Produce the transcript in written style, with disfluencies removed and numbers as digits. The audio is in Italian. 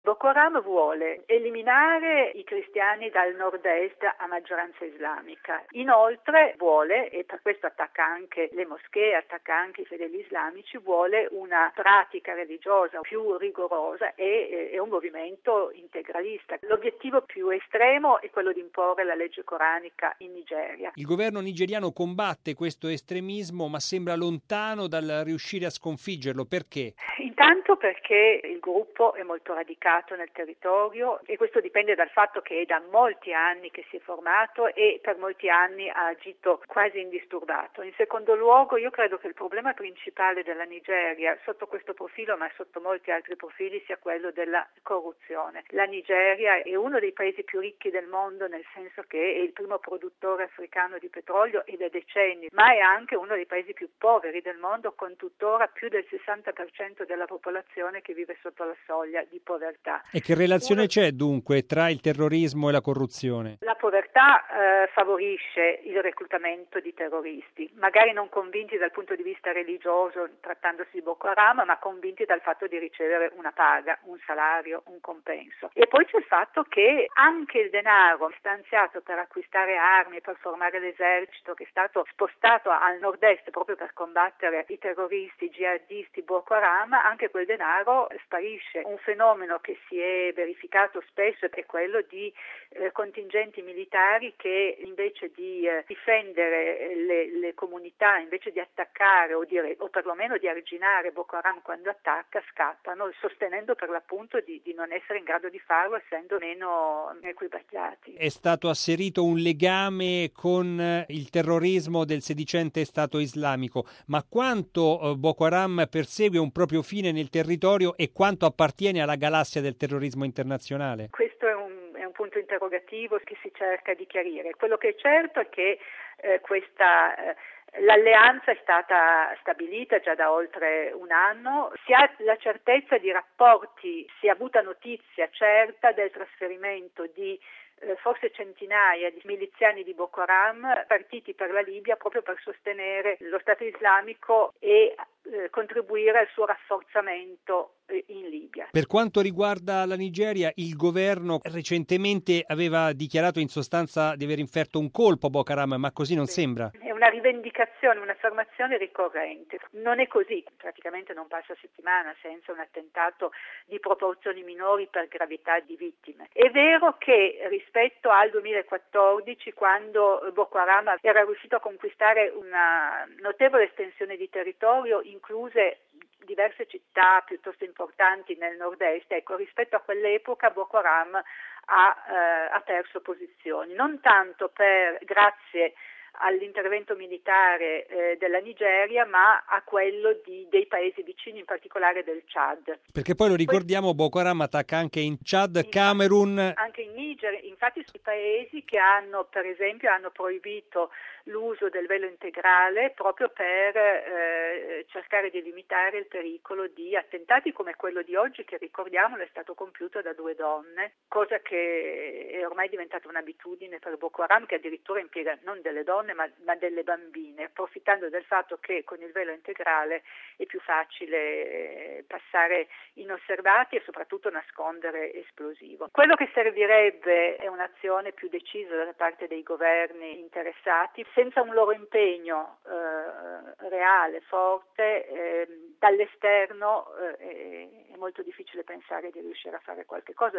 Boko Haram vuole eliminare i cristiani dal nord-est a maggioranza islamica. Inoltre vuole, e per questo attacca anche le moschee, attacca anche i fedeli islamici, vuole una pratica religiosa più rigorosa e un movimento integralista. L'obiettivo più estremo è quello di imporre la legge coranica in Nigeria. Il governo nigeriano combatte questo estremismo, ma sembra lontano dal riuscire a sconfiggerlo. Perché? Intanto perché il gruppo è molto radicato nel territorio e questo dipende dal fatto che è da molti anni che si è formato e per molti anni ha agito quasi indisturbato. In secondo luogo, io credo che il problema principale della Nigeria, sotto questo profilo ma sotto molti altri profili, sia quello della corruzione. La Nigeria è uno dei paesi più ricchi del mondo, nel senso che è il primo produttore africano di petrolio ed è decenni, ma è anche uno dei paesi più poveri del mondo, con tuttora più del 60% della popolazione che vive sotto la soglia di povertà. E che relazione c'è dunque tra il terrorismo e la corruzione? La povertà favorisce il reclutamento di terroristi, magari non convinti dal punto di vista religioso, trattandosi di Boko Haram, ma convinti dal fatto di ricevere una paga, un salario, un compenso. E poi c'è il fatto che anche il denaro stanziato per acquistare armi, per formare l'esercito, che è stato spostato al nord-est proprio per combattere i terroristi jihadisti Boko Haram, anche quel denaro sparisce. Un fenomeno che si è verificato spesso è quello di contingenti militari che invece di difendere le comunità, invece di attaccare o perlomeno di arginare Boko Haram quando attacca, scappano, sostenendo per l'appunto di non essere in grado di farlo, essendo meno equipaggiati. È stato asserito un legame con il terrorismo del sedicente Stato islamico, ma quanto Boko Haram persegue un proprio fine nel territorio e quanto appartiene alla galassia del terrorismo internazionale? Questo è un punto interrogativo che si cerca di chiarire. Quello che è certo è che l'alleanza è stata stabilita già da oltre un anno, si ha la certezza di rapporti, si è avuta notizia certa del trasferimento di forse centinaia di miliziani di Boko Haram partiti per la Libia proprio per sostenere lo Stato islamico e contribuire al suo rafforzamento in Libia. Per quanto riguarda la Nigeria, il governo recentemente aveva dichiarato in sostanza di aver inferto un colpo a Boko Haram, ma così non sembra. È una rivendicazione, un'affermazione ricorrente. Non è così, praticamente non passa settimana senza un attentato di proporzioni minori per gravità di vittime. È vero che rispetto al 2014, quando Boko Haram era riuscito a conquistare una notevole estensione di territorio, incluse diverse città piuttosto importanti nel nord-est, ecco, rispetto a quell'epoca Boko Haram ha perso posizioni, non tanto grazie all'intervento militare della Nigeria, ma a quello dei paesi vicini, in particolare del Chad. Perché poi lo ricordiamo, Boko Haram attacca anche in Chad, Camerun. Anche in Niger, infatti sono paesi che hanno, per esempio, proibito l'uso del velo integrale proprio per cercare di limitare il pericolo di attentati come quello di oggi, che ricordiamolo è stato compiuto da 2 donne, cosa che è ormai diventata un'abitudine per Boko Haram, che addirittura impiega non delle donne ma delle bambine, approfittando del fatto che con il velo integrale è più facile passare inosservati e soprattutto nascondere esplosivo. Quello che servirebbe è un'azione più decisa da parte dei governi interessati. Senza un loro impegno reale, forte, dall'esterno è molto difficile pensare di riuscire a fare qualche cosa.